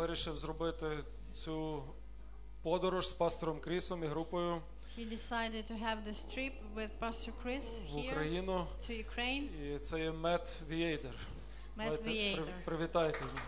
вирішив зробити цю подорож з пастором Крісом і групою He decided to have this trip with Pastor Chris в here Україну. to Ukraine. І це є Мет Вієйдер. Matt Vieira. Привітайте його.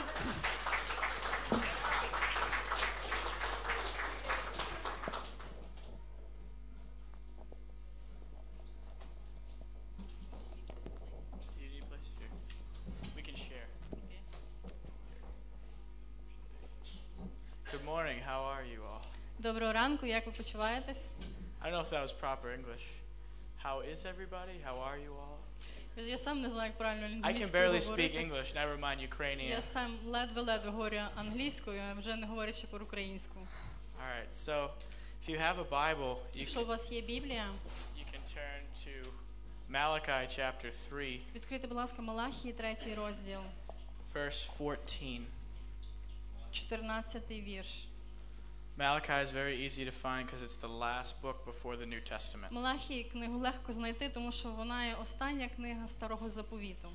Good morning, how are you all? Доброго ранку, як ви почуваєтесь? I don't know if that was proper English. How is everybody? How are you all? Я сам не знаю, як правильно I can англійською barely speak говорити. English, never mind Ukrainian. Я сам ледве-ледве говорю англійською, а вже не говорячи по-українську. All right, so if you have a Bible, Якщо у вас є Біблія, you can turn to Malachi chapter 3, відкрийте, будь ласка, Малахії, 3 розділ, verse 14. 14 вірш. Malachi is very easy to find because it's the last book before the New Testament. Малахії книгу легко знайти, тому що вона є остання книга Старого Заповіту.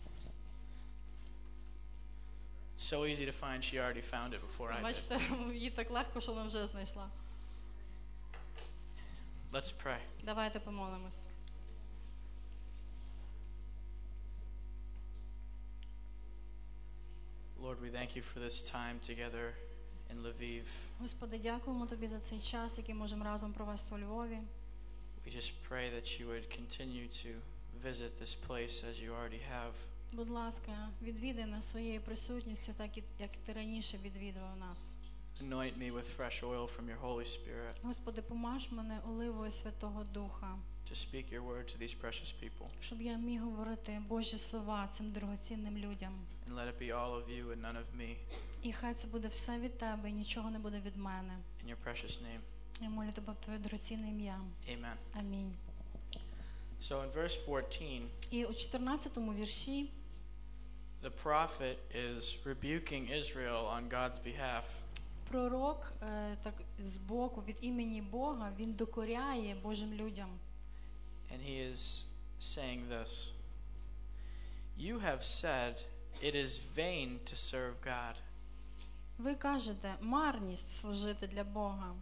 So easy to find, she already found it before I did. Бачите, її так легко, що вона вже знайшла. Let's pray. Давайте помолимось. Lord, we thank you for this time together in Lviv. Господи, дякуємо Тобі за цей час, який можемо разом провести у Львові. We just pray that you would continue to visit this place as you already have. Будь ласка, відвідай нас своєю присутністю, так як Ти раніше відвідував нас. Anoint me with fresh oil from your Holy Spirit Господи, помаж мене оливою Святого Духа, to speak your word to these precious people. щоб я міг говорити Божі слова цим дорогоцінним людям. And let it be all of you and none of me. І хай це буде все від Тебе, і нічого не буде від мене. In your precious name. Я молю Тебе в Твоє дорогоцінне ім'я. Amen. Амінь. So in verse 14, І у 14-му вірші the prophet is rebuking Israel on God's behalf. пророк так з боку від імені Бога, він докоряє Божим людям. And he is saying this. You have said it is vain to serve God. Ви кажете, марність служити для Бога.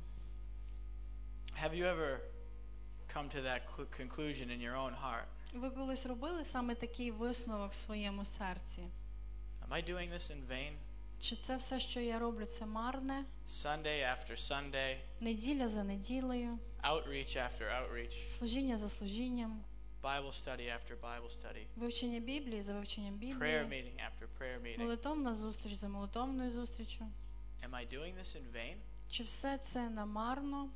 Have you ever come to that conclusion in your own heart? Ви колись робили саме такий висновок в своєму серці? Am I doing this in vain? Чи це все, що я роблю, це марне? Sunday after Sunday, Неділя за неділею, outreach after outreach, служіння за служінням, Bible study after Bible study, вивчення Біблії за вивченням prayer Біблії, meeting after prayer meeting. молитовна зустріч за молитовною зустрічю. Am I doing this in vain? Чи все це намарно?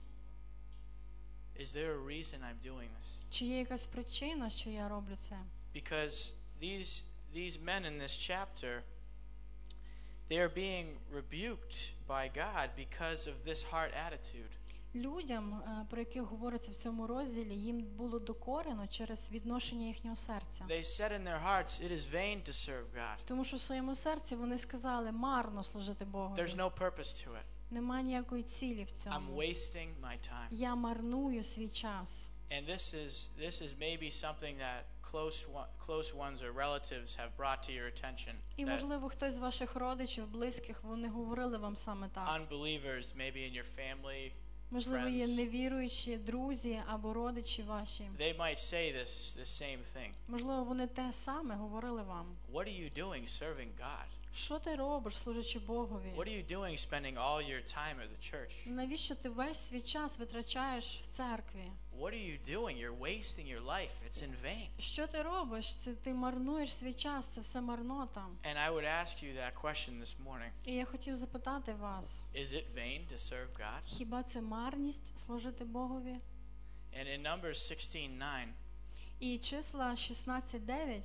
Is there a reason I'm doing this? Чи є якась причина, що я роблю це? Because these men in this chapter, they are being rebuked by God because of this heart attitude. Людям, про яких говориться в цьому розділі, їм було докорено через відношення їхнього серця. They said in their hearts, it is vain to serve God. Тому що в своєму серці вони сказали, марно служити Богу. There's no purpose to it. Нема ніякої цілі в I'm цьому. wasting my time. Я марную свій час. And this is maybe something that close ones or relatives have brought to your attention. І, That можливо, хтось з ваших родичів, близьких, вони говорили вам саме так. unbelievers, maybe in your family, Можливо, є friends, невіруючі друзі або родичі ваші. they might say this same thing. Можливо, вони те саме говорили вам. What are you doing serving God? Що ти робиш, служачи Богові? What are you doing spending all your time at the church? Навіщо ти весь свій час витрачаєш в церкві? What are you doing? You're wasting your life. It's in vain. Що ти робиш? Ти марнуєш свій час, це все марнота. And I would ask you that question this morning. І я хотів запитати вас, Is it vain to serve God? хіба це марність служити Богові? And in Numbers 16:9, І числа 16:9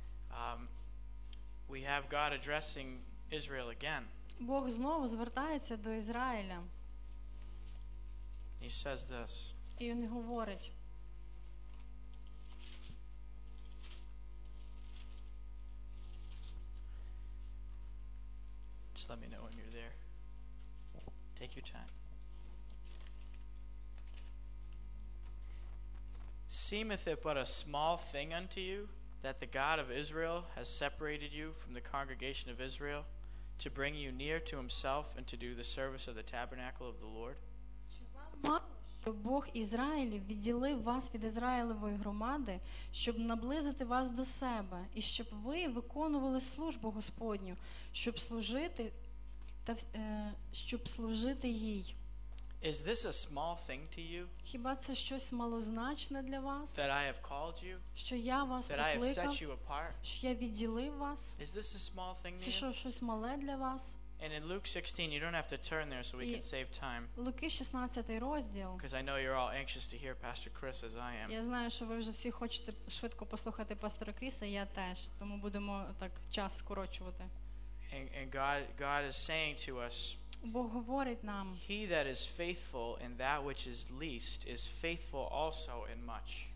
we have God addressing Israel again. Бог знову звертається до Ізраїля. He says this. І він говорить: Just let me know when you're there. Take your time. Seemeth it but a small thing unto you that the God of Israel has separated you from the congregation of Israel to bring you near to himself and to do the service of the tabernacle of the Lord? Мало, що Бог Ізраїлів відділив вас від Ізраїлевої громади, щоб наблизити вас до себе, і щоб ви виконували службу Господню, щоб служити їй. Is this a small thing to you Хіба це щось малозначне для вас? that I have called you, Що я вас that I have set покликав, you apart? що я відділив вас? Is this a small thing Це to you? що, щось мале для вас? And in Luke 16, you don't have to turn there so we can save time, Луки 16 розділ. because I know you're all anxious to hear Pastor Chris as I am. Я знаю, що ви вже всі хочете швидко послухати пастора Кріса, я теж, тому будемо так час скорочувати. And God is saying to us, Бог говорить нам, he that is faithful in that which is least is faithful also in much.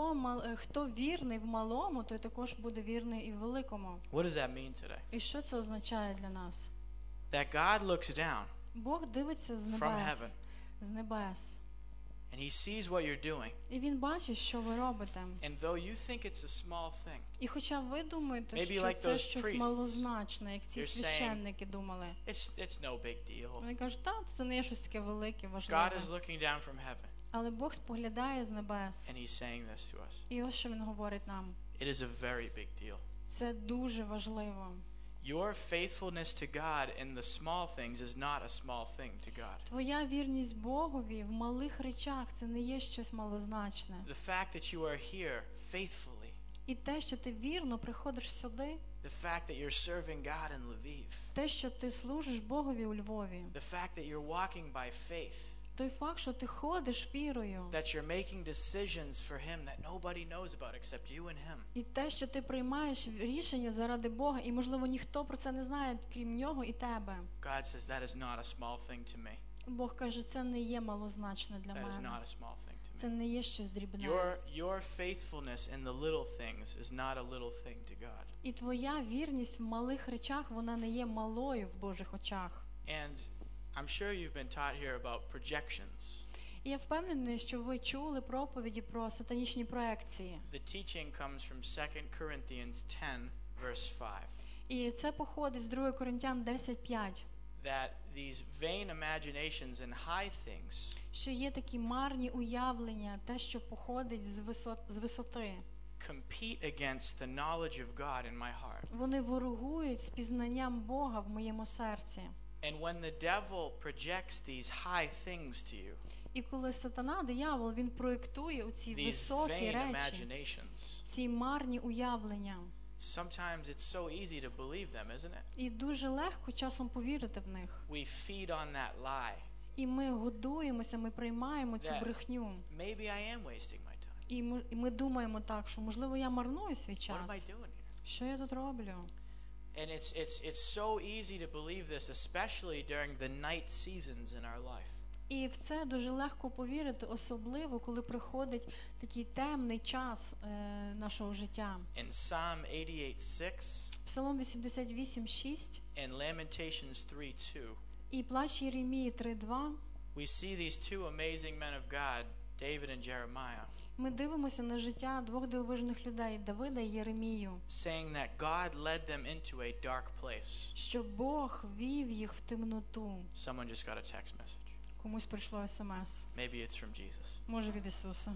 хто вірний в малому, той також буде вірний і в великому. What does that mean today? І що це означає для нас? That God looks down Бог дивиться з from небес, heaven з небес. and he sees what you're doing. І він бачить, що ви робите. And though you think it's a small thing, І хоча ви думаєте, Maybe що like це those щось priests, малозначне, як ці you're saying, священники думали. it's no big deal. Вони кажуть, так, це не є щось таке велике, God важливе. is looking down from heaven Але Бог споглядає з небес. and he's saying this to us. І ось що він говорить нам. It is a very big deal. Це дуже важливо. Your faithfulness to God in the small things is not a small thing to God. Твоя вірність Богові в малих речах – це не є щось малозначне. The fact that you are here faithfully, І те, що ти вірно приходиш сюди, the fact that you're serving God in Lviv, те, що ти служиш Богові у Львові, the fact that you're walking by faith, той факт, що ти ходиш вірою, that you're making decisions for Him that nobody knows about except you and Him. і те, що ти приймаєш рішення заради Бога, і, можливо, ніхто про це не знає, крім нього і тебе. God says that is not a small thing to me. Бог каже, це не є малозначне для That is мене. not a small thing to Це me. не є щось дрібне. Your faithfulness in the little things is not a little thing to God. І твоя вірність в малих речах, вона не є малою в Божих очах. And I'm sure you've been taught here about projections. І я впевнений, що ви чули проповіді про сатанічні проекції. The teaching comes from 2 Corinthians 10, verse 5, І це походить з 2 Коринтян 10:5, that these vain imaginations and high things що є такі марні уявлення, те, що походить з висоти. compete against the knowledge of God in my heart. Вони ворогують з пізнанням Бога в моєму серці. And when the devil projects these high things to you, І коли сатана, диявол, він проєктує у ці these високі vain речі, imaginations, ці марні уявлення, sometimes it's so easy to believe them, isn't it? і дуже легко часом повірити в них. We feed on that lie. І ми годуємося, ми приймаємо цю That брехню. maybe I am wasting my time. І ми думаємо так, що, можливо, я марную свій What час. am I doing here? Що я тут роблю? And it's so easy to believe this, especially during the night seasons in our life. І в це дуже легко повірити, особливо, коли приходить такий темний час нашого життя. In Psalm 88:6 Псалом 88:6 and Lamentations 3:2, і Плач Єремії 3:2 we see these two amazing men of God, David and Jeremiah, ми дивимося на життя двох дивовижних людей, Давида і Єремію, saying that God led them into a dark place. що Бог вів їх в темноту. Someone just got a text message. Комусь прийшло смс. Maybe it's from Jesus. Може, від Ісуса.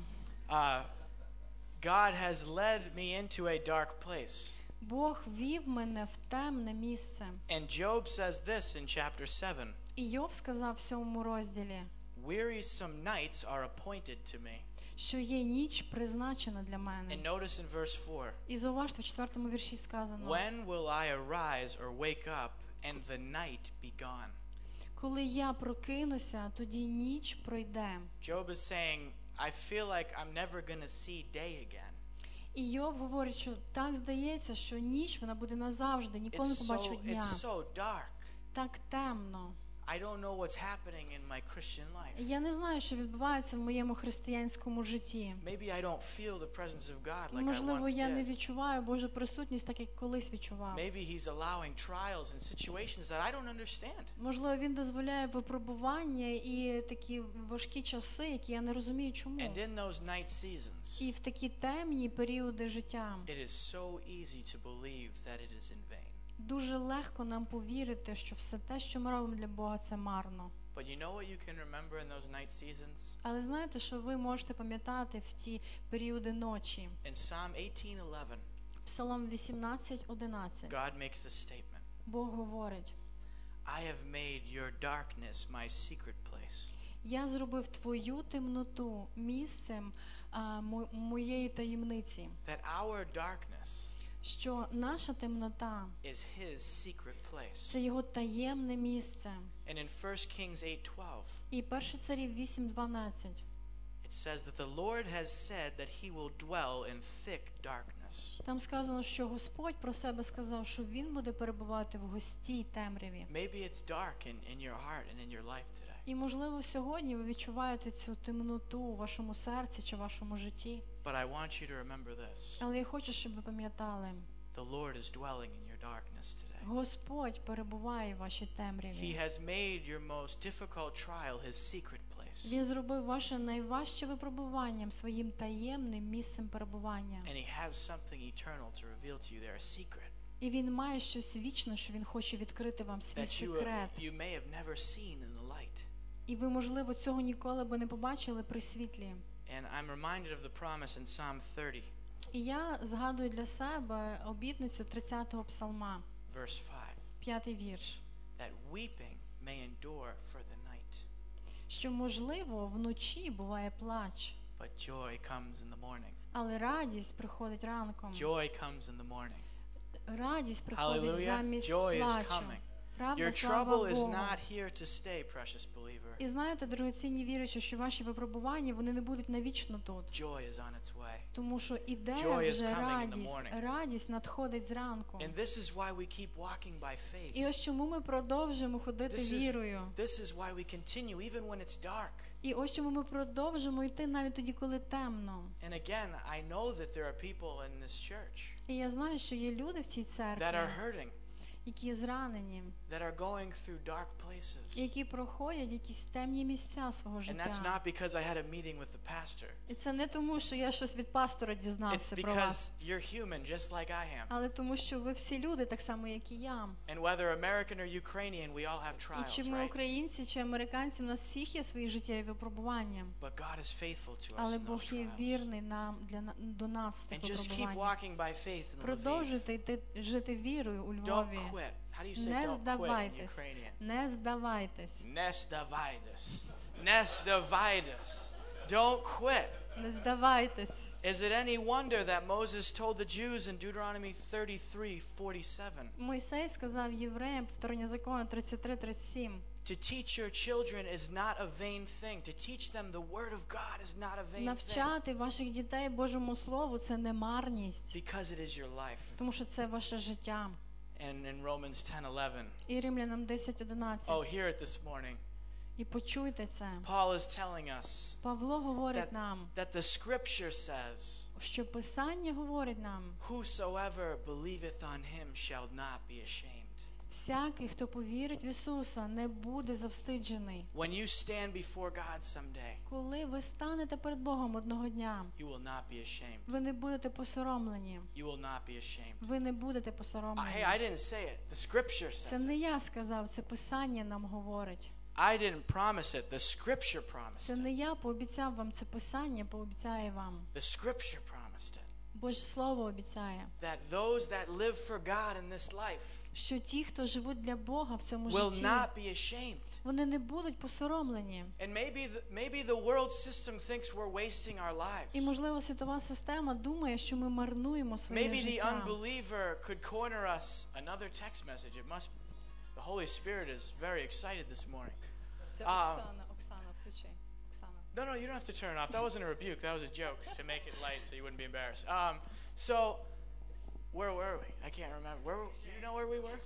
God has led me into a dark place. Бог вів мене в темне місце. And Job says this in chapter 7. І Йов сказав в 7 розділі, Wearisome nights are appointed to me. що є ніч призначена для And мене. notice in verse 4. І зауважте, в 4 вірші сказано, When will I arise or wake up and the night be gone? коли я прокинуся, тоді ніч пройде. Job is saying, I feel like I'm never going to see day again. І Йов говорить, що так здається, що ніч вона буде назавжди, ніколи не побачу дня. It's so dark. Так темно. I don't know what's happening in my Christian life. Я не знаю, що відбувається в моєму християнському житті. Maybe I don't feel the presence of God like I Можливо, once я не did. відчуваю Божу присутність, так як колись відчував. Maybe he's allowing trials and situations that I don't understand. Можливо, він дозволяє випробування і такі важкі часи, які я не розумію чому. And in those night seasons, І в такі темні періоди життя. it is so easy to believe that it is in vain. Дуже легко нам повірити, що все те, що ми робимо для Бога, це марно. But you know what you can remember in those night seasons? Але знаєте, що ви можете пам'ятати в ті періоди ночі? In Psalm 18:11, Псалом 18:11. God makes this statement. Бог говорить: I have made your darkness my secret place. «Я зробив твою темноту місцем моєї таємниці». That our darkness Що наша темнота is his secret – place. це його таємне місце. And in 1 Kings 8:12, І 1 Царів 8:12. it says that the Lord has said that he will dwell in thick darkness. Там сказано, що Господь про себе сказав, що Він буде перебувати в густій темряві. Maybe it's dark in your heart and in your life today. І, можливо, сьогодні ви відчуваєте цю темноту у вашому серці чи вашому житті. But I want you to remember this. Але я хочу, щоб ви пам'ятали, The Lord is dwelling in your darkness today. Господь перебуває в вашій He темряві. has made your most difficult trial his secret place. Він зробив ваше найважче випробуванням своїм таємним місцем перебування. And he has something eternal to reveal to you there, a secret І Він має щось вічне, що Він хоче відкрити вам свій that секрет. you may have never seen in the light. І ви, можливо, цього ніколи би не побачили при світлі. And I'm reminded of the promise in Psalm 30, І я згадую для себе обітницю 30-го псалма, verse 5, 5-й вірш, that weeping may endure for the night, що, можливо, вночі буває плач, but joy comes in the morning. але радість приходить ранком. Joy comes in the morning. Радість приходить Hallelujah. замість Joy is плачу. coming. Правда, Your слава trouble is Богу. not here to stay, precious believer. І знаєте, дорогоцінні віруючі, що ваші випробування, вони не будуть навічно тут. Joy is on its way. Тому що іде Joy is вже coming in the радість. morning. Радість надходить зранку. And this is why we keep walking by faith. І ось чому ми продовжуємо ходити вірою. This is why we continue even when it's dark. І ось чому ми продовжимо йти навіть тоді, коли темно. And again, I know that there are people in this church І я знаю, що є люди в цій that церкві, are hurting, які зранені, that are going through dark places. які проходять якісь темні місця свого And that's життя. not because I had a meeting with the pastor. І це не тому, що я щось від пастора It's дізнався про вас, because you're human just like I am. але тому, що ви всі люди, так само, як і я. And whether American or Ukrainian, we all have І trials, чи ми right? українці, чи американці, у нас всіх є свої життєві випробування. But God is faithful to us Але in Бог those є trials. вірний до нас в And тих just keep випробуваннях. walking by faith in Lviv. Продовжуйте йти жити вірою у Don't Львові. quit. How do you say Не don't quit in здавайтесь. Ukrainian? Не здавайтесь. Не здавайтесь. Не здавайтесь. Don't quit. Не здавайтесь. Is it any wonder that Moses told the Jews in Deuteronomy 33:47 Мойсей сказав євреям, повторення закону 33:37, to teach your children is not a vain thing. To teach them the word of God is not a vain thing. навчати ваших дітей Божому Слову – це не марність, Because it is your life. тому що це ваше життя. And in Romans 10:11. І Римлянам 10:11. Oh, hear it this morning. І почуйте це. Paul is telling us Павло говорить нам, that the scripture says, що Писання говорить нам, whosoever believeth on him shall not be ashamed. всякий, хто повірить в Ісуса, не буде завстиджений. When you stand before God someday, Коли ви станете перед Богом одного дня, you will not be ashamed. ви не будете посоромлені. You will not be ashamed. Ви не будете Hey, посоромлені. I didn't say it. The scripture Це says не it. я сказав, це Писання нам говорить. I didn't promise it. The scripture promised Це it. не я пообіцяв вам, це Писання пообіцяє вам. The scripture promised it. Боже Слово обіцяє, That those that live for God in this life що ті, хто живуть для Бога в цьому will житті, not be ashamed. вони не будуть посоромлені. And maybe the world system thinks we're wasting our І, lives. можливо, світова система думає, що ми марнуємо своє Maybe the життя. unbeliever could corner us. Another text message. It must. The Holy Spirit is very excited this morning. Це Оксана, включи. Оксана. No, you don't have to turn it off. That wasn't a rebuke. That was a joke to make it light so you wouldn't be embarrassed. So, where were we? I can't remember. You know where we were?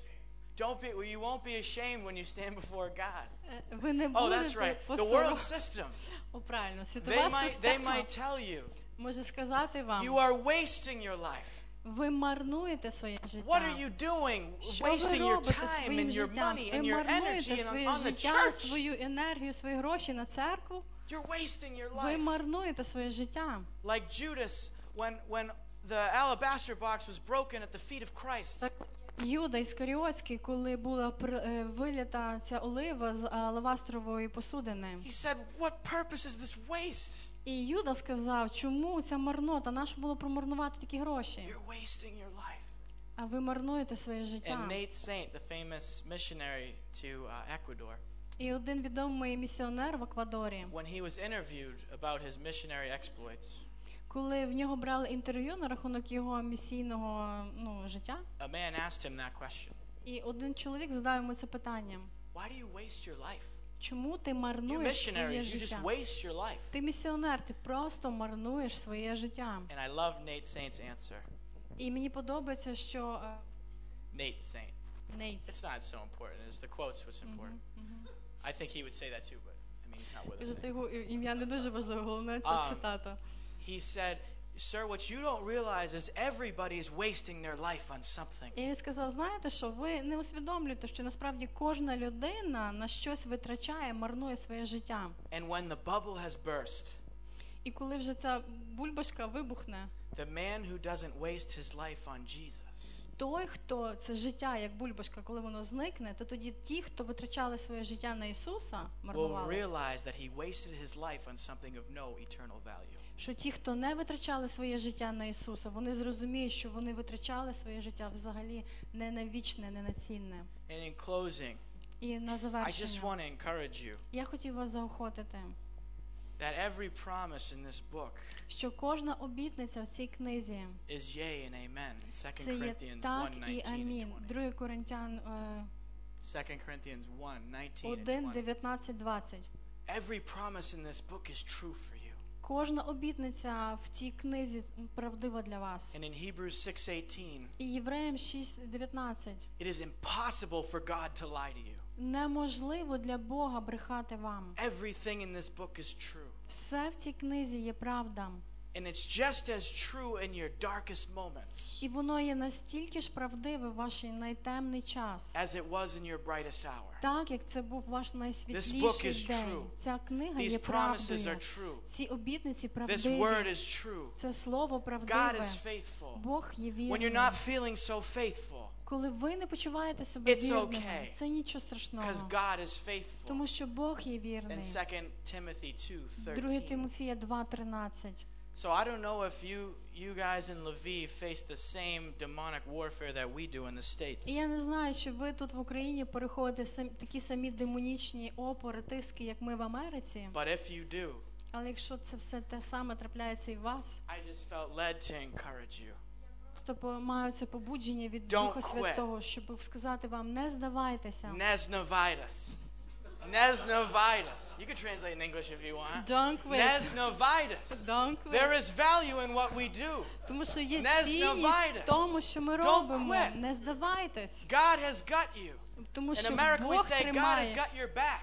You won't be ashamed when you stand before God. Ви не Oh, that's будете right. The world посоромлені. system. О, правильно, They світова might система tell you, може сказати you вам, are wasting your life. ви марнуєте своє життя. What are you doing? Що ви Wasting your робите time своїм and your життям? money Ви and your марнуєте energy своє on the життя, church. свою енергію, свої гроші на церкву. You're wasting your Ви life. марнуєте своє життя. Like Judas, when the alabaster box was broken at the feet of Christ. Так, Юда Іскаріотський, коли була вилята ця олива з алавастрової посудини. He said, "What purpose is this waste? І Юда сказав, чому ця марнота, нащо було промарнувати такі гроші? You're wasting your life." А ви марнуєте своє And життя. Nate Saint, the famous missionary to Ecuador, І один відомий місіонер в Еквадорі, when he was interviewed about his missionary exploits, коли в нього брали інтерв'ю на рахунок його місійного життя, a man asked him that question. і один чоловік задав йому це питання. Why do you waste your life? Чому ти You're марнуєш своє missionaries. You just життя? waste your life. Ти місіонер, ти просто марнуєш своє життя. And I love Nate Saint's answer. І мені подобається, що Nate Saint. Нейтс. It's not so important. It's the quotes what's important. I think he would say that too, but I mean he's not with us. Кажете, його ім'я не дуже важливе, головне це цитата. He said, "Sir, what you don't realize is everybody is wasting their life on something." І він сказав, знаєте що, ви не усвідомлюєте, що насправді кожна людина на щось витрачає, марнує своє життя. And when the bubble has burst, І коли вже ця бульбашка вибухне, the man who doesn't waste his life on Jesus той, хто це життя, як бульбашка, коли воно зникне, то тоді ті, хто витрачали своє життя на Ісуса, will марнували, realize that he wasted his life on something of no eternal value. що ті, хто не витрачали своє життя на Ісуса, вони зрозуміють, що вони витрачали своє життя взагалі не на вічне, не на цінне. And in closing, І на I just завершення, want to encourage you я хотів вас заохотити, that every promise in this book що кожна обітниця в цій книзі is yea and amen in 2 це є Corinthians так 1, і 19 and амінь. 20. 2 Коринтян 2 Corinthians 1, 19 and 1, 20. 19, 20. Every promise in this book is true for you. Кожна обітниця в тій книзі правдива для вас. And in Hebrews 6:18, І Євреям 6:19. it is impossible for God to lie to you. Неможливо для Бога брехати вам. Everything in this book is true. Все в цій книзі є правда. And it's just as true in your darkest moments І воно є настільки ж правдиве в ваш найтемний час. as it was in your brightest hour. Так, як це був ваш This book найсвітліший is день. true. Ця книга These є promises are правдою. true. Ці обітниці This правдиві. word is true. Це слово God правдиве. is faithful. Бог є When вірний. you're not feeling so faithful, Коли ви не почуваєте себе It's вірними, okay. це нічого страшного. because God is faithful. Тому що Бог є In вірний. 2 Timothy 2 2:13. Тимофія 2:13. So I don't know if you guys in Lviv face the same demonic warfare that we do in the States. І я не знаю, чи ви тут в Україні переходите такі самі демонічні опори, тиски, як ми в Америці. But if you do, Але якщо це все те саме трапляється і в вас, I just felt led to encourage you. просто маю це побудження від Don't Духа quit. Святого, щоб сказати вам, не здавайтеся. Nesnovitis. Nesnovitis. You can translate in English if you want. Don't quit. Nesnovitis. Don't quit. There is value in what we do. Тому що є Не цінність здавайтесь. в тому, що ми Don't робимо. quit. Не здавайтесь. God has got you. Тому In що America we Бог say God has тримає. got your back.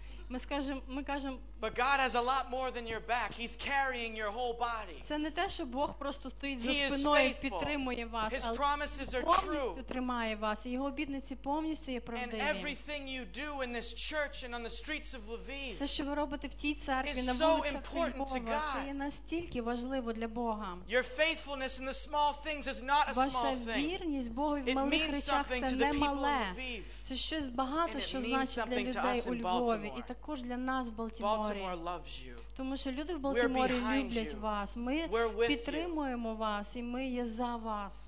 Ми кажемо, But God has a lot more than your back. He's carrying your whole body. це не те, що Бог просто стоїть за He is спиною і faithful. підтримує вас, His але promises are повністю true. тримає вас. І його обітниці повністю є And правдиві. everything you do in this church and on the streets of Все, Lviv, що ви робите в цій церкві, is на so вулицях important to Львова, God. це є настільки важливо для Бога. your faithfulness in the small things is not a Ваша small thing. вірність Богові в It малих means речах something це to не the people in мале. Lviv. Це щось багато, And it що means значить для something to людей us у in Львові. Baltimore. І також для нас в Балтіморі. Baltimore loves you. Тому що люди в Балтіморі behind люблять you. вас. Ми We're with підтримуємо вас і ми є за вас.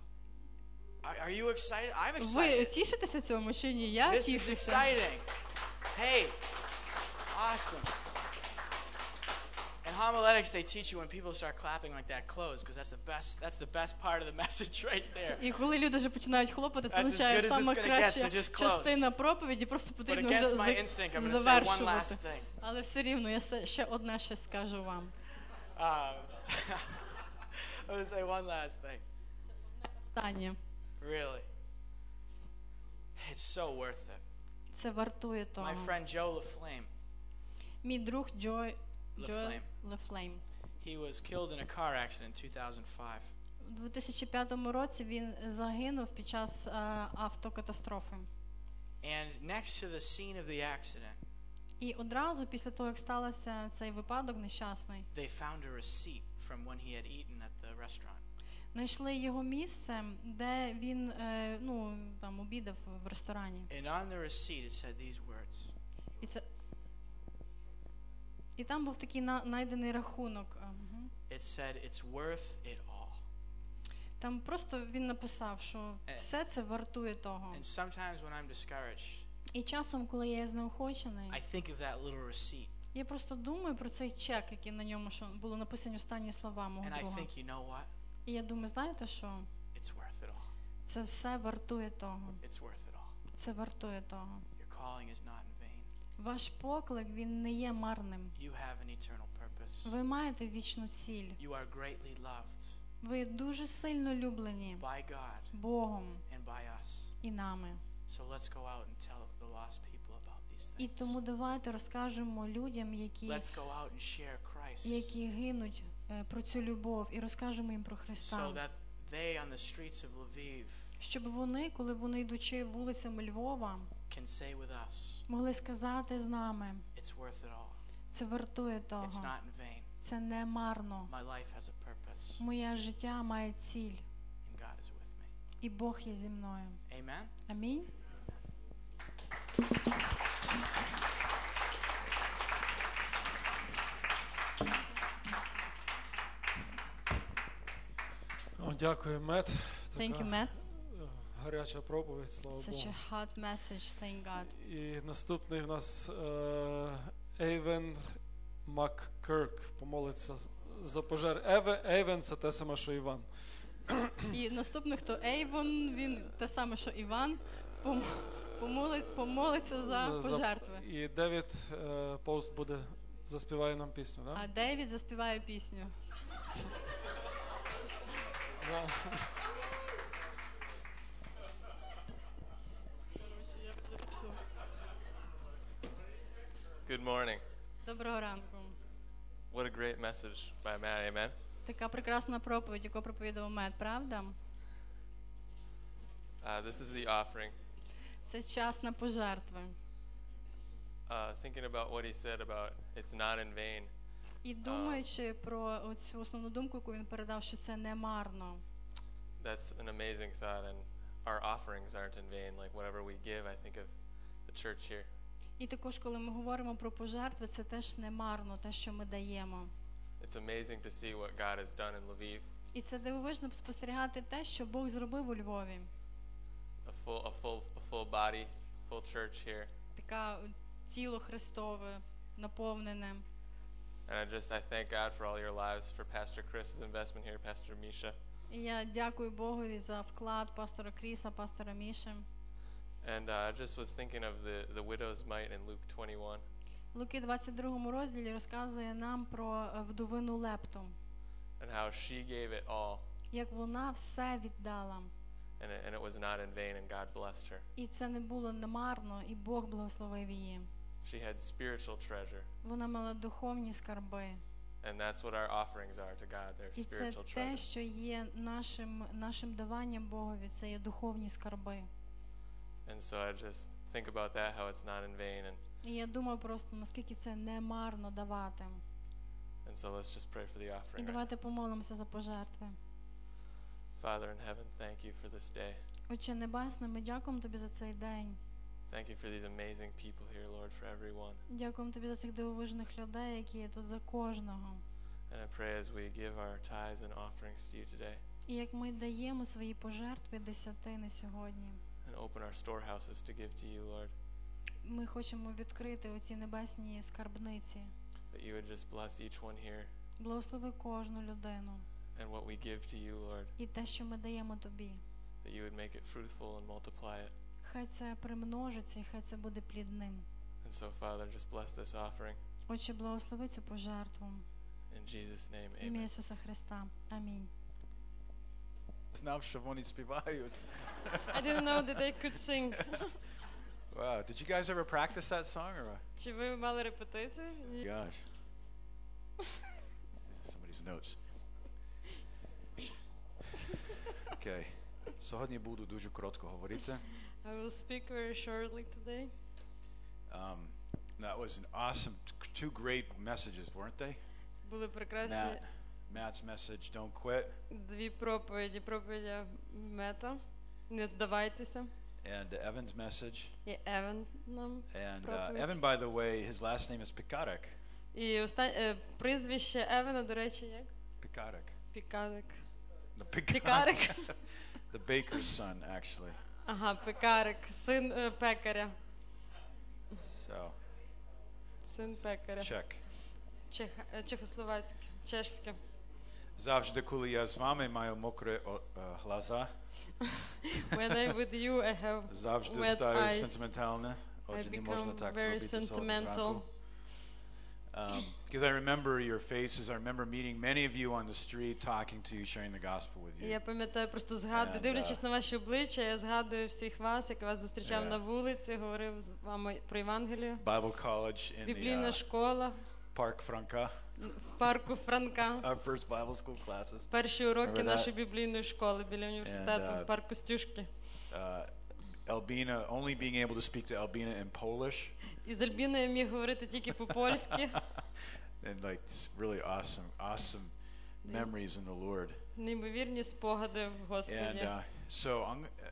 Are you excited? I'm Ви excited. тішитеся цьому чи ні? Я This is тішуся. exciting. Hey, awesome. In homiletics, they teach you when people start clapping like that, close, because that's the best part of the message right there. І коли люди вже починають хлопати, це That's as означає good as саме it's gonna get, краща so just close. частина проповіді, просто But потрібно against вже my instinct, I'm going to say one завершувати. last thing. Але все рівно я ще одне щось скажу вам. I'm going to say one last thing. Останнє. Really. It's so worth it. Це вартує того. My friend Joe LaFlame, Мій друг Джой LaFlame. Лефлейм. he was killed in a car accident in 2005. У 2005 році він загинув під час автокатастрофи. And next to the scene of the accident, І одразу після того, як стався цей випадок нещасний, they found a receipt from when he had eaten at the restaurant. знайшли його місце, де він там обідав в ресторані. And on the receipt it said these words. І там був такий знайдений рахунок. It said it's worth it all. Там просто він написав, що все це вартує того. And sometimes when I'm discouraged, І часом, коли я знеохочений, I think of that little receipt. я просто думаю про цей чек, який на ньому, що було написані останні слова мого And I друга. think, you know what? І я думаю, знаєте що? It's worth it all. Це все вартує того. It's worth it all. Це вартує того. Your calling is not in vain. Ваш поклик, він не є марним. You have an eternal purpose. Ви маєте вічну ціль. You are greatly loved Ви дуже сильно люблені by God Богом and by us. і нами. So let's go out and tell the lost people about these І things. тому давайте розкажемо людям, Let's go out and share Christ які гинуть, про цю любов, і розкажемо їм про so Христа. that they on the streets of Lviv Щоб вони, коли вони йдучи вулицями Львова, can say with us, могли сказати з нами, it's worth it all. це вартує It's того, not in vain. це не марно. My life has a purpose Моє життя має ціль, and God is with me. і Бог є зі мною. Amen. Амінь. Дякую, Мет. Thank you, Така Matt. гаряча проповідь, слава Such Богу. a hot message, thank God. І наступний в нас Ейвен Маккерк помолиться за пожар. Ейвен – це те саме, що Іван. І наступний, хто Ейвон, він те саме, що Іван, помолиться за пожертви. І Девід Пост буде, заспіває нам пісню, да? А Девід заспіває пісню. Да. Good morning. Доброго ранку. What a great message by Matt. Amen. Така прекрасна проповідь, яку проповідав Мет, правда? This is the offering. Це час на пожертви. Thinking about what he said about it's not in vain. І думаючи про цю основну думку, яку він передав, що це не марно. That's an amazing thought, and our offerings aren't in vain. Like whatever we give, I think of the church here. І також, коли ми говоримо про пожертви, це теж не марно, те, що ми даємо. It's amazing to see what God has done in Lviv. І це дивовижно спостерігати те, що Бог зробив у Львові. A full body, full church here. Таке тіло Христове, наповнене. And I thank God for all your lives, for Pastor Chris's investment here, Pastor Misha. І я дякую Богові за вклад пастора Кріса, пастора Міші. And I just was thinking of the widow's mite in Luke 21. Луки 22 розділі розказує нам про вдовину Лепту. And how she gave it all. Як вона все віддала. And it was not in vain, and God blessed her. І це не було немарно, і Бог благословив її. She had spiritual treasure. Вона мала духовні скарби. And that's what our offerings are to God. They're І це spiritual те, treasure. що є нашим даванням Богові, це є духовні скарби. And so I just think about that, how it's not in vain. І я думаю просто, наскільки це не марно давати. And so let's just pray for the І offering. Right? давайте помолимося за пожертви. Father in heaven, thank you for this day. Отче Небесний, ми дякуємо Тобі за цей день. Thank you for these amazing people here, Lord, for everyone. Дякуємо Тобі за цих дивовижних людей, які є тут за кожного. And I pray as we give our tithes and offerings to you today, І як ми даємо свої пожертви десятини сьогодні, and open our storehouses to give to you, Lord, ми хочемо відкрити оці небесні скарбниці. that you would just bless each one here, Благослови кожну людину. and what we give to you, Lord, І те, що ми даємо Тобі. that you would make it fruitful and multiply it. Хай це примножиться і хай це буде плідним. And so, Father, just bless this offering. Отче, благослови цю пожертву. In Jesus' name, В ім'я amen. Ісуса Христа. Амінь. Знав, що вони співають. I didn't know that they could sing. Wow, did you guys ever practice that song or what? Чи ви мали репетицію? Ні. Gosh. These are somebody's notes. Okay. Сьогодні буду дуже коротко говорити. I will speak very shortly today. That was an awesome, two great messages, weren't they? Були прекрасні Matt. Matt's message, Don't Quit. Дві проповіді. Проповідь Мета, не здавайтеся. And Evan's message. І Еван нам And проповідь. Evan, by the way, his last name is Pikarek. І прізвище Евана, до речі, як? Pikarek. Пікарик. The Пікарик. The baker's son, actually. Ага, Пекарик, син пекаря. So, Син пекаря. check. Чехословацьке, чешське. Завжди, коли я з вами, маю мокрі глаза. When I'm with you, I have Завжди wet стаю eyes. сентиментальна. I Отже, не можна become так very зробити сьогодні sentimental. зранку. Because I remember your faces. I remember meeting many of you on the street, talking to you, sharing the gospel with І you. я пам'ятаю, просто згадую, And, дивлячись на ваші обличчя, я згадую всіх вас, як я вас зустрічав Yeah. на вулиці, говорив з вами про Євангелію. Bible college in Біблійна the школа Park Franca, в парку Франка. our first Bible school classes. Перші уроки Remember that? нашої біблійної школи біля університету, And, в парку Стюшки. Albina, only being able to speak to Albina in Polish, І з Альбіною я міг говорити тільки по-польськи. and like just really awesome memories in the Lord. Неймовірні спогади в Господі. And so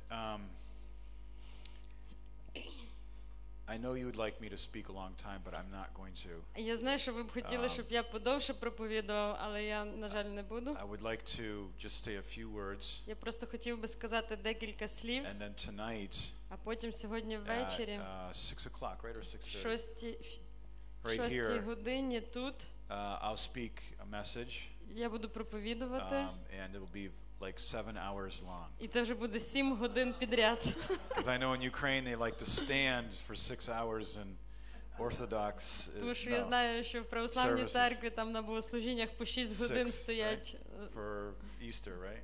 I know you would like me to speak a long time, but I'm not going to. Я знаю, що ви б хотіли, щоб я подовше проповідував, але я, на жаль, не буду. I would like to just say a few words, Я просто хотів би сказати декілька слів, and then tonight а потім сьогодні at ввечері 6 o'clock, right, or в 6:30, 6 right here, годині тут I'll speak a message, я буду проповідувати, and it'll be like 7 hours long. і це вже буде 7 годин підряд. Because I know in Ukraine they like to stand for 6 hours, and Orthodox. Тому що я No, знаю, що в православній Services. церкві там на богослужіннях по 6 годин Six, стоять for Easter, right?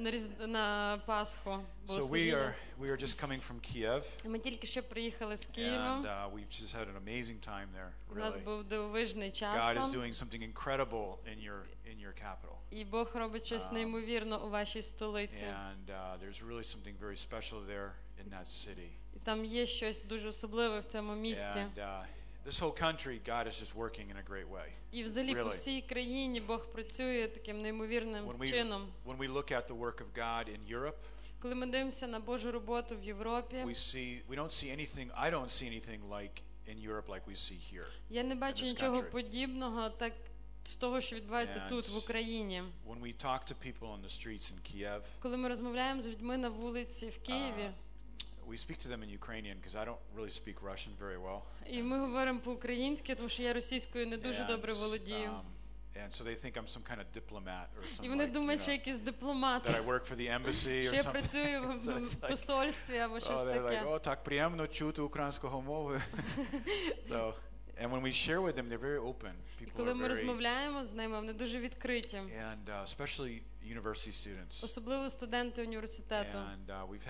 на Пасху So богослужіння. we are just coming from Kiev, Ми тільки що приїхали з and Києва. we've just had an amazing time there. У нас Really, був дивовижний час God is там, doing something incredible in your capital, і Бог робить щось неймовірно у вашій столиці. and there's really something very special there in that city. І там є щось дуже особливе в цьому місті. And this whole country, God is just working in a great way. І взагалі по really. всій країні Бог працює таким неймовірним чином. When we look at the work of God in Europe, Коли ми дивимося на Божу роботу в Європі, we don't see anything. I don't see anything like in Europe like we see here. я не бачу this нічого country. подібного так з того, що відбувається And тут, в Україні. When we talk to people on the streets in Kiev, Коли ми розмовляємо з людьми на вулиці в Києві, we speak to them in Ukrainian because I don't really speak Russian very well. і ми говоримо по-українськи, тому що я російською не дуже добре володію. And so they think I'm some kind of diplomat or І something вони like, думають, що я якийсь дипломат, that I work for the embassy що or я something. працюю So it's в like, посольстві або щось they're like, таке. oh, так приємно чути українського мови. So, and when we share with them, they're very open. І People коли are ми very, розмовляємо з ними, вони дуже відкриті. and especially university students. Особливо студенти університету. And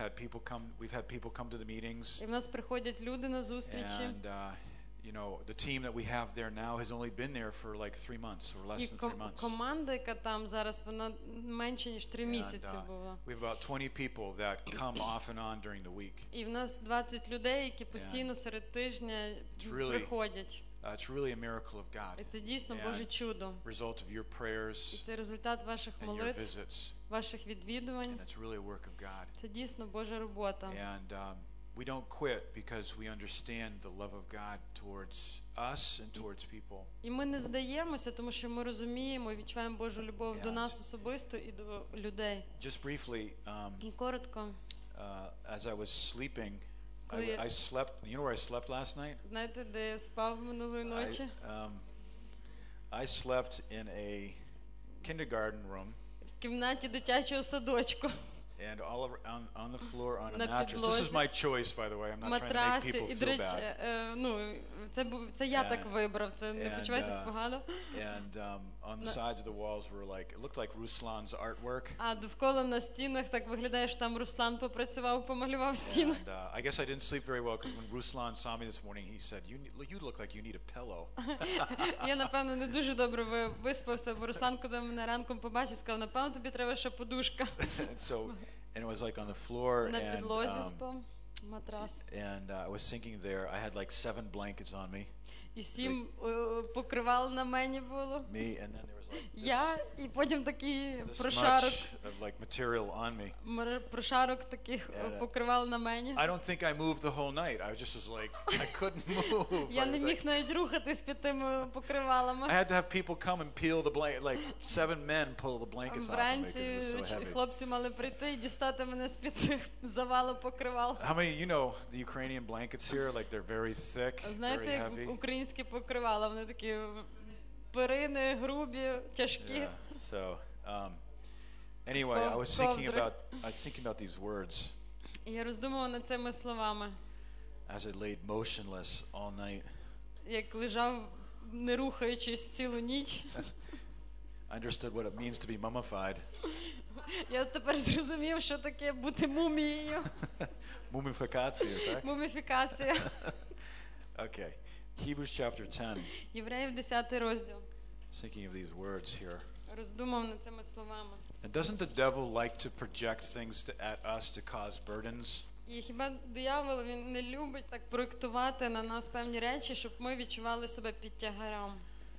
we've had people come to the meetings, І в нас приходять люди на зустрічі. and the team that we have there now has only been there for like 3 months or less І than 3 months. команда, яка там зараз, вона менше ніж 3 місяці And, була. we have about 20 people that come off and on during the week. І в нас 20 людей, які постійно серед тижня really- приходять. It's really a miracle of God, І це дійсно And Боже чудо. result of your І prayers це результат ваших and your молитв, visits, ваших відвідувань. and it's really a work of God. Це дійсно Божа робота. And we don't quit because we understand the love of God towards us and towards people. І ми не здаємося, тому що ми розуміємо і відчуваємо Божу любов до Yeah. нас особисто і до людей. Just briefly, І коротко, as I was sleeping, Коли я- I slept. You know where I slept last night? знаєте, де я спав минулої ночі? I slept in a kindergarten room, В кімнаті дитячого садочку. and all on the floor on a На mattress. This is підлозі. my choice, by the way. I'm not trying to make Матрасі. people І, до feel речі, bad. це я And- так вибрав, це не and, почувайтесь погано. And on the sides of the walls were it looked like Ruslan's artwork. А довкола на стінах так виглядає, що там Руслан попрацював, помалював стіни. And I guess I didn't sleep very well because when Ruslan saw me this morning, he said, "You look like you need a pillow." Я, напевно, не дуже добре виспався, бо Руслан, коли мене ранком побачив, сказав, напевно, тобі треба ще подушка. And it was like on the floor, На and підлозі спав, матрас. I was thinking there. I had like 7 blankets on me, І 7 покривал на мені було. Me, and then there was like Я, і потім такий this прошарок, much of like material on me. прошарок таких покривал на мені. I don't think I moved the whole night. I just was like, I couldn't move. Я I не was міг like- навіть рухатись під тими I покривалами. had to have people come and peel the blanket, like 7 men pull the blankets off of me because Вранці it was so heavy. хлопці мали прийти і дістати мене з-під тих завалу покривал. How many, you know, the Ukrainian blankets here, like they're very thick, Знаєте, very як heavy. українські покривала, вони такі перини, грубі, тяжкі. Yeah. So, anyway, I was Ковдри. thinking about these words І я роздумувала над цими словами, as I laid motionless all night. як лежав, не рухаючись цілу ніч. I understood what it means to be mummified. Я тепер зрозумів, що таке бути мумією. Mummification, так? Муміфікація. Okay. Hebrews chapter 10. Євреїв 10 розділ. Thinking of these words here. Роздумав над цими словами. And doesn't the devil like to project things at us to cause burdens? І хіба диявол, він не любить так проєктувати на нас певні речі, щоб ми відчували себе під тягарем.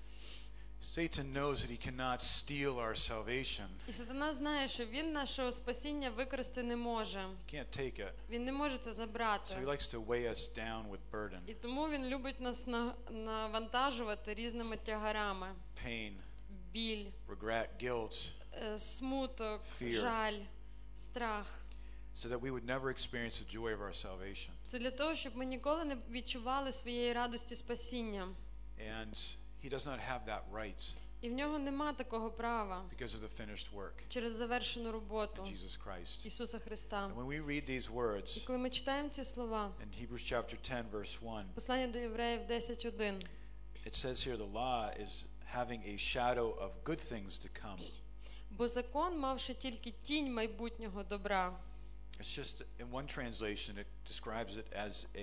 Satan knows that he cannot steal our salvation. І сатана знає, що він нашого спасіння використати не може. He can't take it. Він не може це So he забрати. likes to weigh us down with burden, І тому він любить нас навантажувати різними тягарами. pain, Біль, regret, guilt, смуток, Fear. жаль, страх. so that we would never experience the joy of our salvation. Це для того, щоб ми ніколи не відчували своєї радості спасіння. And he does not have that right І в нього нема такого права because of the finished work через завершену роботу of Jesus Christ. Ісуса Христа. And when we read these І words коли ми читаємо ці слова, in Hebrews chapter 10 verse 1, послання до Євреїв 10:1, it says here the law is having a shadow of good things to come. бо закон, мавши тільки тінь майбутнього добра. It's just in one translation it describes it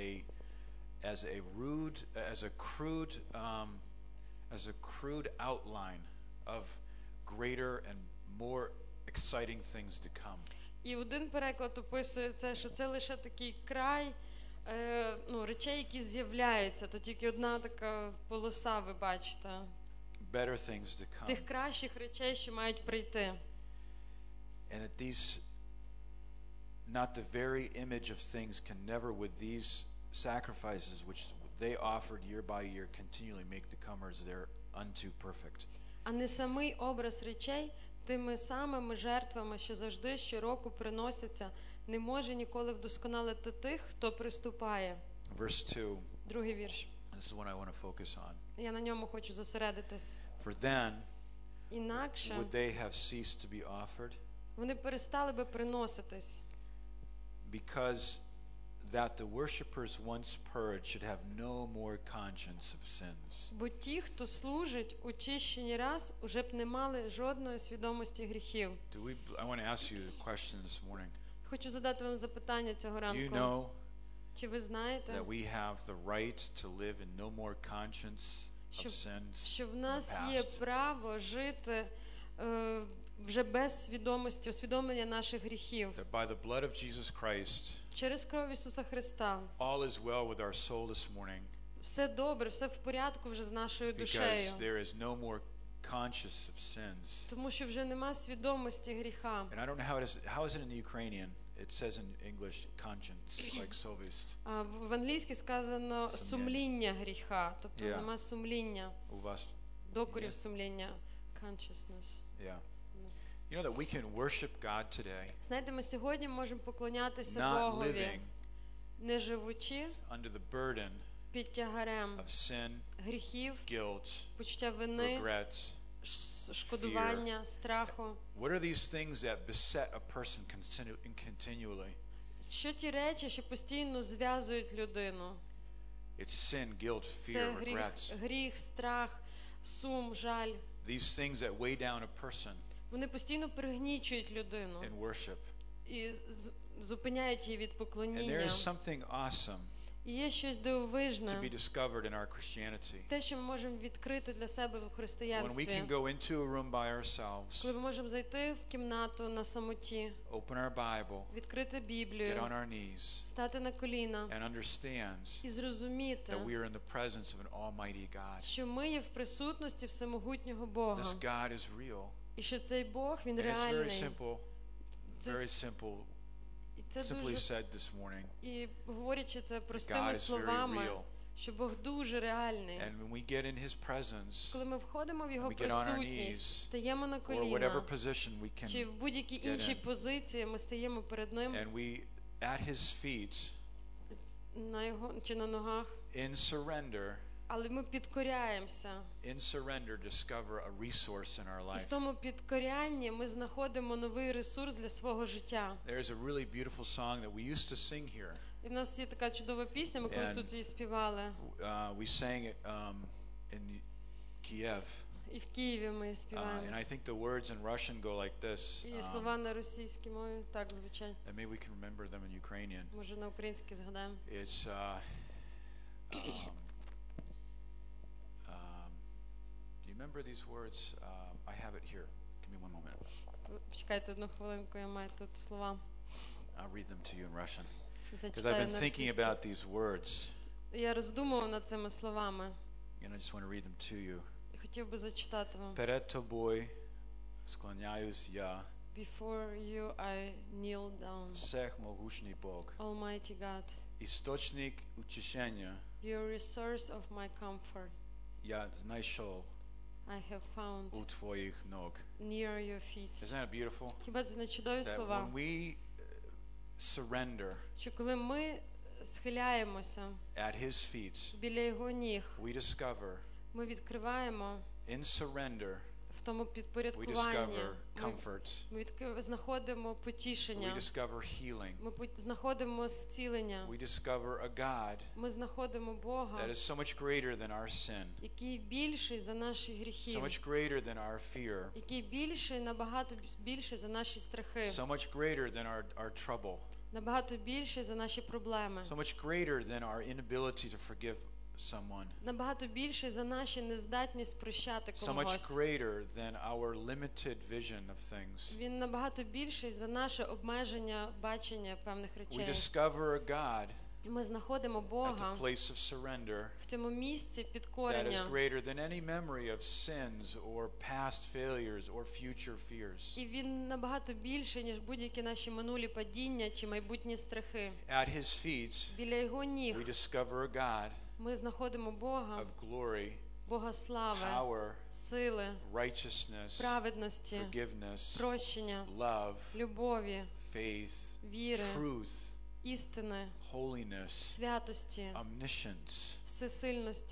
as a crude outline of greater and more exciting things to come. І один переклад описує це, що це лише такий край речей, які з'являються. То тільки одна така полоса, ви бачите. Better things to come. Тих кращих речей, що мають прийти. And that these, not the very image of things can never with these sacrifices which they offered year by year continually make the comers thereunto perfect. А не самий образ речей тими самими жертвами, що завжди щороку приносяться, не може ніколи вдосконалити тих, хто приступає. Verse 2, Другий вірш. this is what I want to focus on. Я на ньому хочу зосередитись. For then Інакше would they have ceased to be offered, вони перестали би приноситись. because that the worshippers once purged should have no more conscience of sins. Бо ті, хто служить, очищені раз, уже б не мали жодної свідомості гріхів. I want to ask you a question this morning. Хочу задати вам запитання цього Do you ранку. know Чи ви знаєте, that we have the right to live in no more conscience of sins що в from нас the є past? право жити вже без свідомості, усвідомлення наших гріхів? That by the blood of Jesus Christ, Через кров Ісуса Христа all is well with our soul this morning, все добре, все в порядку вже з нашою душею. because there is no more conscious of sins. Тому що вже нема свідомості гріха. And I don't know how is it in the Ukrainian? It says in English conscience, like совість. А в англійській сказано сумління гріха, тобто Yeah. нема сумління, У вас, докорів Yeah. сумління, consciousness. yeah. You know that we can worship God today, Знаєте, ми сьогодні можемо поклонятися not Богові, living не живучи under the burden під тягарем of sin, гріхів, guilt, почуття вини, regret. шкодування, страху. What are these things that beset a person continually? Що ті речі, що постійно зв'язують людину? It's sin, guilt, Це fear, regrets. гріх, страх, сум, жаль. These things that weigh down a person Вони постійно пригнічують людину in worship. і зупиняють її від And there поклоніння. is something awesome І І є щось to be дивовижне, discovered in our Christianity. те, що ми можемо відкрити для себе в When we християнстві. can go into a room by ourselves, Коли ми можемо зайти в кімнату на самоті, open our Bible, відкрити get on Біблію, our knees, стати на коліна and understand і зрозуміти, that we are in the presence of an almighty God. що ми є в присутності всемогутнього Бога. This God is real. І що цей Бог, Він And it's very реальний. simple, Це- very simple, І це simply дуже, said this morning. і говорячи це God простими is very словами, real. що Бог дуже реальний. And when we get in His presence, Коли ми входимо в Його we get on our присутність, knees, стаємо на or whatever коліна, position we чи can, в будь-якій get іншій in. позиції ми стаємо перед Ним, and we, at His feet, на його, чи на ногах, in surrender, але ми підкоряємося. in surrender, discover a resource in our І в life. тому підкорянні ми знаходимо новий ресурс для свого життя. There's a really beautiful song that we used to sing here. І в нас є така чудова пісня, ми колись And- тут її співали. We sang it in Kiev, І в Києві ми її and співаємо. I think the words in Russian go like this. І слова на російській мові так звучать. And maybe we can remember them in Ukrainian. Може на українській згадаємо. It's do you remember these words? I have it here. Give me one moment. Чекайте одну хвилинку, я маю тут слова. I'll read them to you in Russian because I've Зачитаю been на thinking російській. about these words, Я роздумував над цими словами and I just want to read them to you. і хотів би зачитати вам. Перед тобой склоняюсь я, Before you I kneel down, всемогущий Бог, Almighty God, источник утешения. your resource of my comfort, Я знайшов I have found у твоїх ног. near your feet. Isn't that beautiful? Хіба це не чудові That слова? when we surrender Що коли ми схиляємося at His feet, біля Його ніг, we discover ми відкриваємо in surrender, в тому we підпорядкуванні, discover comfort. ми знаходимо We потішення, discover healing. ми знаходимо зцілення, We discover a God ми знаходимо Бога, that is so much greater than our sin, який більший за наші so гріхи, much greater than our fear, який більший, набагато більший за наші страхи, so much greater than our trouble, набагато більший за наші проблеми, so much greater than our inability to forgive someone, набагато більший за нашу нездатність прощати so much когось. greater than our limited vision of things. Він набагато більший за наше обмеження бачення певних We речей. discover a God Ми знаходимо at the Бога place of surrender в цьому місці that is підкорення. greater than any memory of sins or past failures or future fears. І він набагато більший, ніж будь-які наші минулі падіння чи майбутні страхи. At His feet, Біля Його ніг we discover a God ми знаходимо Бога, of glory, Бога слави, power, сили, righteousness, праведності, forgiveness, прощення, love, любові, faith, віри, truth, істини, holiness, святості, omniscience, всесильності,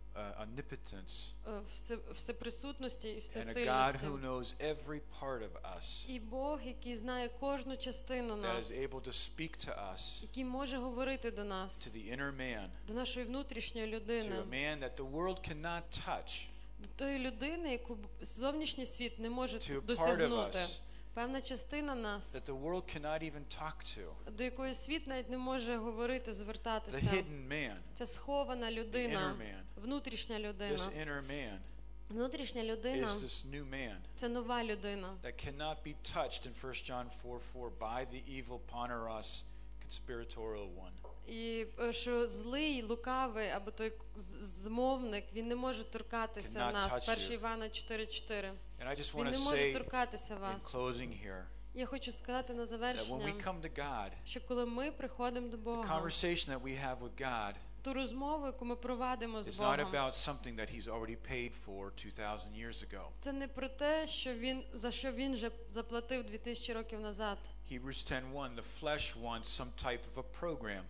omnipotence, всеприсутності і and a God всесильності. who knows every part of us, І Бог, який знає кожну частину that нас, is able to speak to us, який може говорити до нас, to the inner man, до нашої внутрішньої to людини, a man that the world cannot touch, до тої людини, яку зовнішній світ не може to a part of досягнути. us Певна частина нас, that the world cannot even talk to, до якої світ навіть не може говорити, the звертатися. hidden man, Це схована the inner людина, man. внутрішня This людина. inner man Внутрішня людина is this new man – це нова людина, that cannot be touched in 1 John 4:4 by the evil Poneros conspiratorial one. і що злий, лукавий або той змовник, він не може торкатися Cannot нас. touch 1 you. Івана 4:4. And I just Він want не to може say торкатися in вас. closing here Я хочу сказати на that when we завершення, come to God, що коли ми приходимо до the Бога, conversation that we have with God ту розмову, яку ми провадимо з is not Богом, about something that He's already paid for 2,000 years ago. це не про те, за що він вже заплатив 2000 років назад. Hebrews 10:1, the flesh wants some type of a program.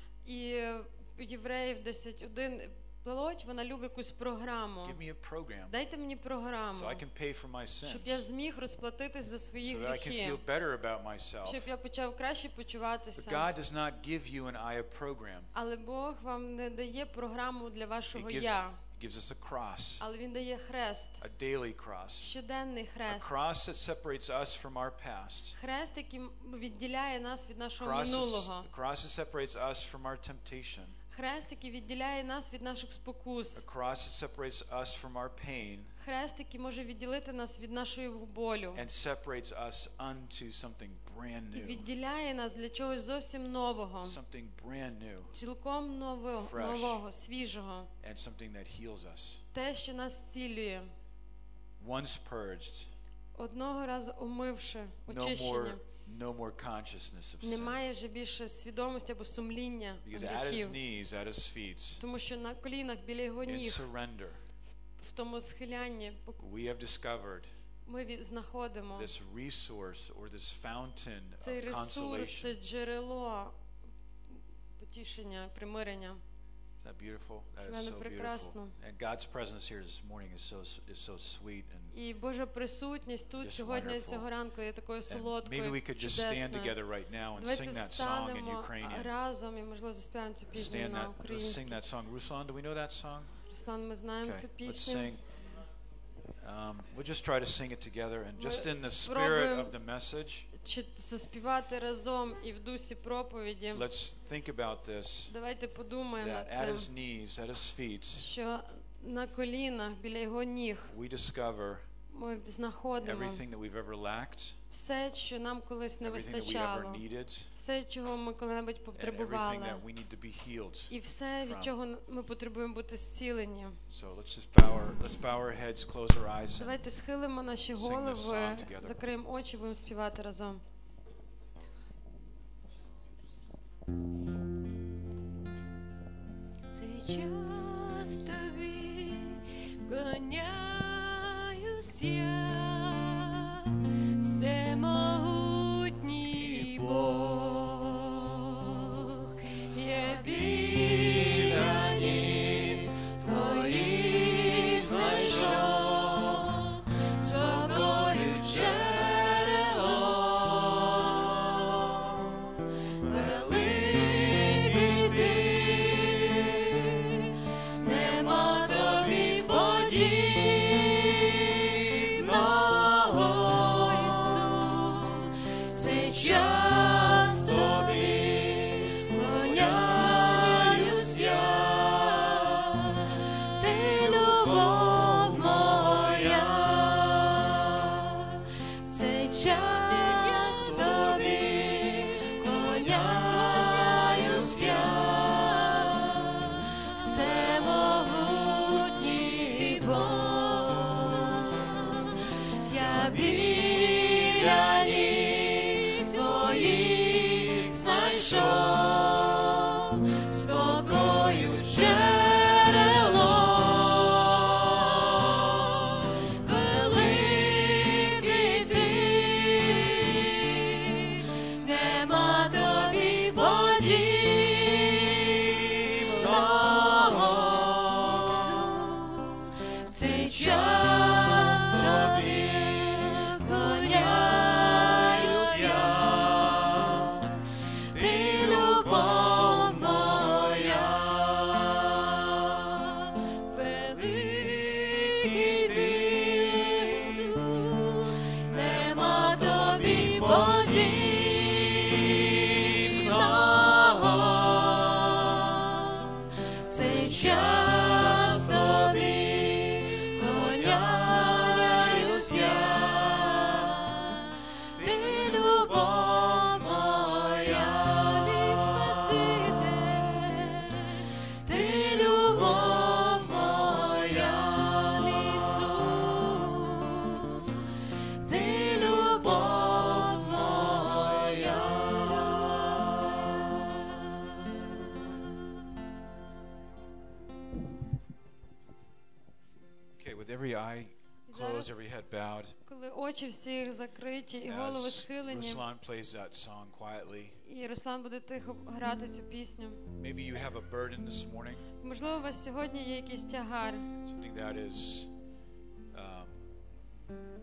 І у Євреїв 10:1 плоть, вона любить якусь програму. Give me a program Дайте мені програму, so I can pay for my щоб я sins, зміг розплатитись за свої so that I can гріхи, feel better about myself. щоб я почав краще But почуватися. God does not give you and I a program. Але Бог вам не дає програму для He вашого gives, «я», he gives us a cross, але Він дає хрест, a daily cross, щоденний a хрест. cross that separates us from our past. Хрест, який відділяє нас від нашого A минулого. cross that separates us from our temptation. Хрест, який відділяє нас від наших спокус. A cross that separates us from our pain Хрест, який може відділити нас від нашої болю. and separates us unto something brand І new. відділяє нас для чогось зовсім нового. Something brand new Цілком нового, свіжого. and something that heals us. Те, що нас зцілює. Once purged, Одного разу омивши, очищення. no more consciousness of sin. Немає вже більше свідомості або сумління Because at his гріхів. knees, at his feet, Тому що на колінах біля його in ніг, surrender, в тому схилянні, we have discovered ми знаходимо this resource or this fountain цей of ресурс, це consolation. джерело потішення, примирення. Is that beautiful? That is Хіба не so beautiful. прекрасно? And God's presence here this morning is so sweet and І Божа присутність тут Just сьогодні, wonderful. цього ранку, є такою and maybe солодкою, we could just stand чудесною. together right now and Давайте sing that song in встанемо Ukrainian. разом і, можливо, заспіваємо цю пісню Stand на that, let's sing українській. that song. Ruslan, do we know that song? Руслан, ми знаємо Okay, цю let's пісню. sing. We'll just try to sing it together and just in the spirit спробуємо of the message, Чи заспівати разом і в дусі проповіді. let's think about this, Давайте подумаємо that над at his цим, knees, at his feet, що на колінах біля його ніг we discover ми знаходимо everything that we've ever lacked, все, що нам колись не everything that we ever вистачало, needed, все, чого ми коли-небудь and everything потребували, that we need to be healed. і все, від from. чого ми потребуємо бути зцілені. So let's bow our heads, close our eyes, and Давайте схилимо наші sing this голови, song together. закриємо очі, будемо співати разом. Цей час тобі кланяюсь я, всемогутній Бог, я біля ніг твоїх знайшов спокою джерело, великий ти, нема тобі подібного, Ісус. Цей час тобі кланяюсь я, ти любов моя. Цей час тобі кланяюсь я, всемогутній Бог. Я біля ніг твоїх знайшов спокою джерело, великий ти, нема тобі подібного, Ісус. Цей час тобі кланяюсь я, ти любов моя, великий ти, Ісус, нема тобі подібного. Цей час тобі кланяюсь я, ти любов моя, мій Спаситель, ти любов моя, мій Ісус, ти любов моя. okay, with every eye closed, every head bowed, Коли очі всіх закриті і голови as схилені, Ruslan plays that song quietly, і Руслан буде тихо грати цю пісню. maybe you have a burden this morning, Можливо, у вас сьогодні є якийсь тягар, something that is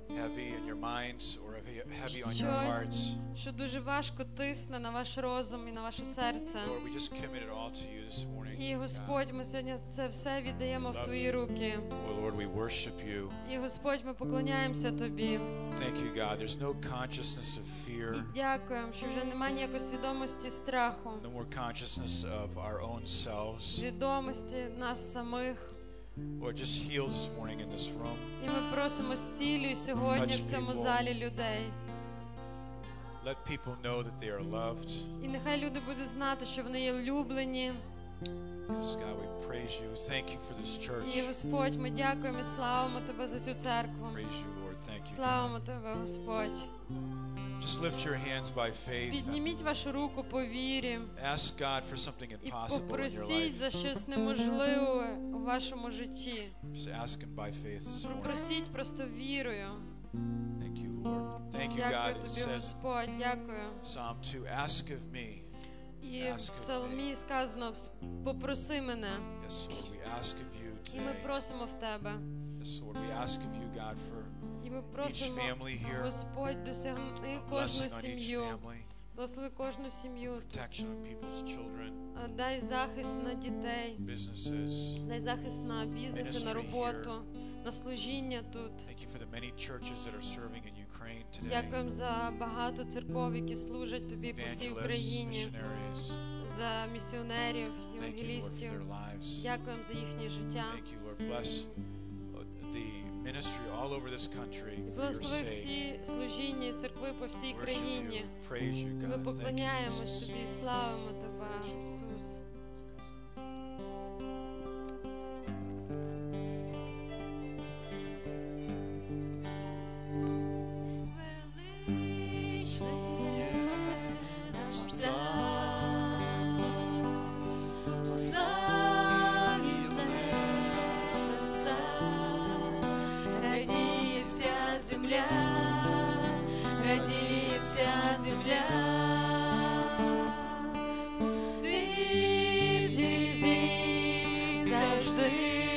heavy in your minds or heavy on your Щось, hearts, що дуже важко тисне на ваш розум і на ваше серце. Lord, we just commit it all to you this morning. І, Господь, ми сьогодні це все віддаємо в Твої руки. Oh, Lord, we worship you. І, Господь, ми поклоняємося Тобі. Thank you, God. There's no consciousness of fear, Дякуємо, що вже немає ніякої свідомості страху, no more consciousness of our own selves. свідомості нас самих. Lord, just heal this morning in this room. І ми просимо зцілюй сьогодні Touch в цьому people. залі людей. Let people know that they are loved. І нехай люди будуть знати, що вони є улюблені. Yes, God, we praise you. Thank you for this І, church. Господь, ми дякуємо і славимо Тебе за цю церкву. Praise you, Lord. Thank you. Славимо Тебе, Господь. Just lift your hands by faith and Підніміть вашу руку по вірі ask God for something і impossible in your попросіть за life. щось неможливе у вашому житті. Just ask Him by faith this morning. Попросіть просто вірою. Thank you, Lord. Thank you, God. Дякую It Тобі, says, Господь, дякую. Psalm 2, ask of me. І Ask в of Псалмі сказано, попроси мене. Yes, Lord, we ask of you І ми today. просимо в Тебе. Yes, Lord, we ask of you, God, for І ми each просимо, family here. Господь, досягни A кожну blessing on each сім'ю. family. Благослови кожну сім'ю. Protection on people's children, Дай захист на дітей. businesses. Дай захист на бізнеси, на Ministry роботу, на служіння тут. Thank you for the many churches that are serving in Ukraine today. Дякуємо за багато церков, які служать Тобі по всій Evangelists, Україні, missionaries. за місіонерів, Thank you, Lord, for євангелістів. their lives. Дякуємо за їхнє життя. Thank you, Lord. Bless the ministry all over this country І for your благослови sake. всі служіння і церкви по всій Worship країні. you, praise you, Ми God. Thank you, поклоняємось Jesus. Тобі і славимо Тебе, Ісус. Величний наш цар, славі небеса, радіє вся земля, радіє вся земля. Світлий завжди,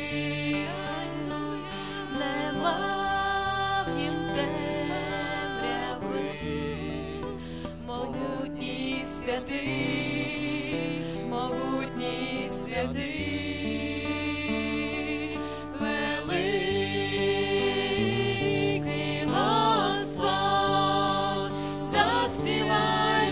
нема в нім темряви. Могутній святий, могутній святий, великий Господь, заспівай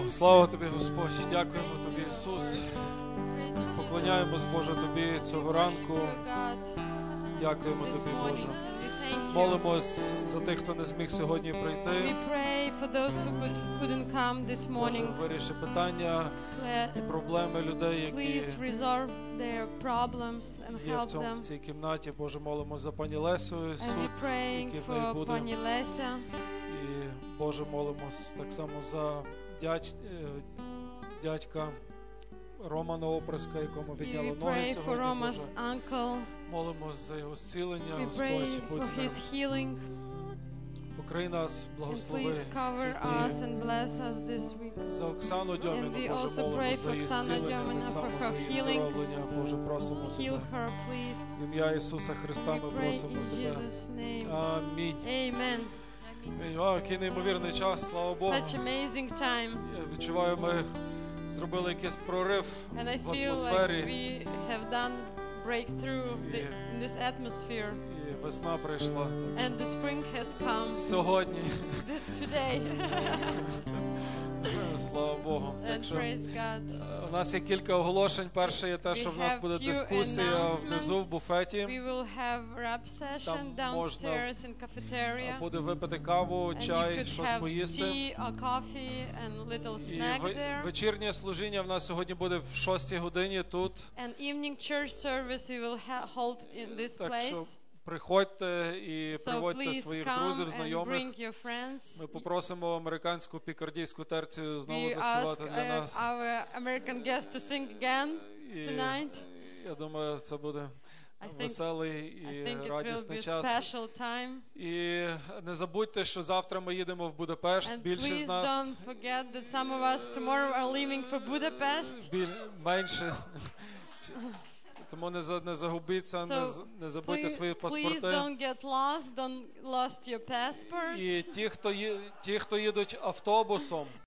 Слава тобі, Господь. Дякуємо тобі, Ісус. Поклоняємось, Боже, тобі цього ранку. Дякуємо тобі, Боже. Молимось за тих, хто не зміг сьогодні We прийти. pray for those who couldn't come this Боже, morning. виріши питання і проблеми людей, які Please resolve their problems and є в help them. в цій кімнаті. Боже, молимось за пані Лесю, And суд, we're praying який в неї for буде. Пані Леся. І, Боже, молимось так само за дядька Романа Оприска, якому We відняло ноги pray for сьогодні, Roma's Боже. uncle. Молимось за його зцілення, We Господь, pray будь for з ним. his healing. Покрий нас, And благослови please ці cover us дні. and bless us this week. За Оксану And we Дьоміну, Боже, also pray молимось за for її Оксану зцілення, Дьоміну так for само her за її healing. здоровлення, Боже, просимо Heal Тебе. her, please. В ім'я Ісуса Христа We ми pray просимо in Тебе. Jesus' name. Амінь. Amen. Амінь. Вау, який неймовірний час, слава Богу. Such amazing time. Я відчуваю, ми зробили якийсь прорив And I в feel like атмосфері. we have done breakthrough in this atmosphere. І весна прийшла. Так And the spring has come що сьогодні, today. слава Богу. Так And що praise God. у нас є кілька оголошень. Перше є те, We що в нас have буде few дискусія внизу в announcements. буфеті. We will have rap session Там можна downstairs in cafeteria. Буде випити каву, And you чай, could щось have поїсти. tea, a coffee, and little І snack there. вечірнє служіння в нас сьогодні буде в 6 годині тут. An evening church service we will hold in this Так що place. приходьте і So приводьте please своїх come друзів, and знайомих. bring your friends. Ми попросимо американську пікардійську терцію знову We ask заспівати для нас. our American guest to sing again І tonight. я думаю, це буде I think, веселий I і think it will радісний be a час. special time. І не забудьте, що завтра ми їдемо в Будапешт. And Більше please з нас, don't forget that some of us tomorrow are leaving for Budapest. менше. Тому не загубіться, So не забудьте свої Please паспорти. don't get lost. Don't lost your passports. І ті, хто їдуть автобусом,